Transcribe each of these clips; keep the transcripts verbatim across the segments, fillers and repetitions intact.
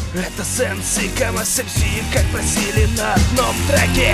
Это Сенси, Камасекси, как просили на одном треке.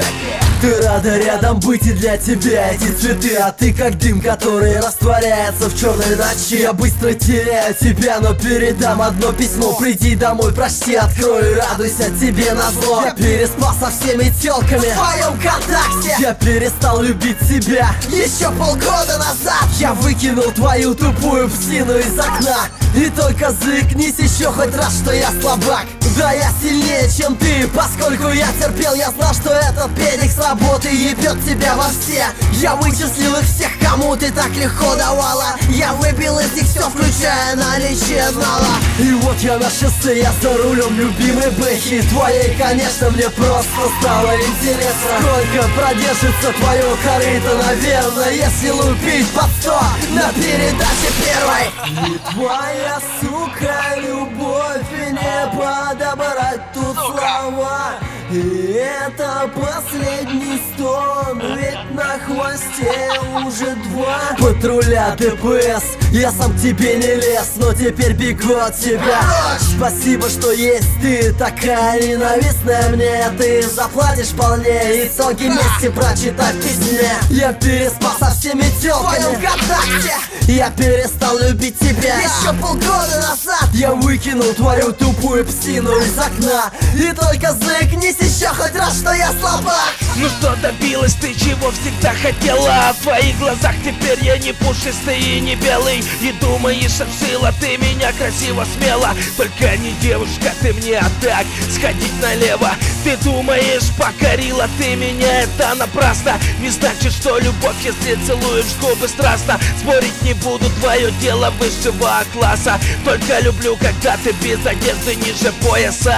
Ты рада рядом быть, и для тебя эти цветы. А ты как дым, который растворяется в черной ночи. Я быстро теряю тебя, но передам одно письмо. Приди домой, прочти, открой и радуйся тебе назло. Я переспал со всеми телками в твоем контакте. Я перестал любить себя еще полгода назад. Я выкинул твою тупую псину из окна. И только заикнись еще хоть раз, что я слабак. Да, я сильнее, чем ты, поскольку я терпел. Я знал, что этот педик с работы ебет тебя во все. Я вычислил их всех, кому ты так легко давала. Я выбил из них все, включая наличие нала. И вот я на шоссе, я за рулем любимой бэхи твоей, конечно, мне просто стало интересно, сколько продержится твое корыто, наверное, если лупить под сто на передаче первой. И твоя, сука, любовь, и не подобрать тут слова. И это последний стон, ведь на хвосте уже два патруля ДПС. Я сам к тебе не лез, но теперь бегу от тебя. Спасибо, что есть ты, такая ненавистная мне. Ты заплатишь вполне, итоги вместе прочитай в письме. Я переспал со всеми телками в ВКонтакте. Я перестал любить тебя еще полгода назад. Я выкинул твою тупую псину из окна. И только заикнись еще хоть раз, что я слабак. Ну что, добилась ты, чего всегда хотела? В твоих глазах теперь я не пушистый и не белый. И думаешь, обшила ты меня красиво, смело. Только не девушка ты мне, а так сходить налево. Ты думаешь, покорила ты меня, это напрасно. Не значит, что любовь, если целуешь губы страстно. Спорить не буду, твое дело высшего класса. Только люблю, когда ты без одежды ниже пояса.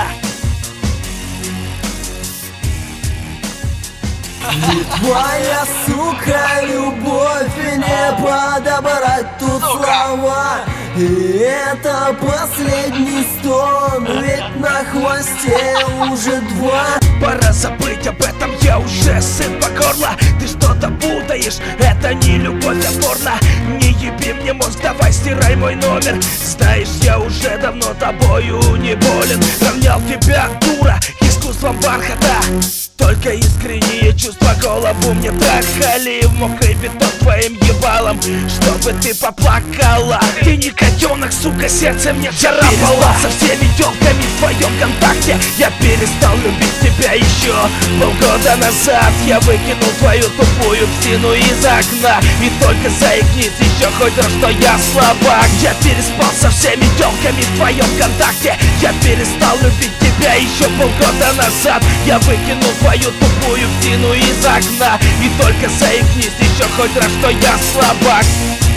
И твоя, сука, любовь, и не подобрать тут слова. И это последний стон, ведь на хвосте уже два. Пора забыть об этом, я уже сын по горло. Ты что-то путаешь, это не любовь, а порно. Не еби мне мозг, давай стирай мой номер. Знаешь, я уже давно тобою не болен. Равнял тебя, дура, искусством бархата. Только искренние чувства голову мне трахали. В мокрый бетон твоим ебалом, чтобы ты поплакала. Ты не котенок, сука, сердце мне царапало. Со всеми телками в твоем контакте. Я перестал любить тебя еще полгода назад. Я выкинул твою тупую псину из окна. И только заикнись еще хоть раз, что я слабак. Я переспал со всеми телками в твоем контакте. Я перестал любить тебя еще полгода назад. Я выкинул твою тупую псину из окна. И только заикнись еще хоть раз, что я слабак.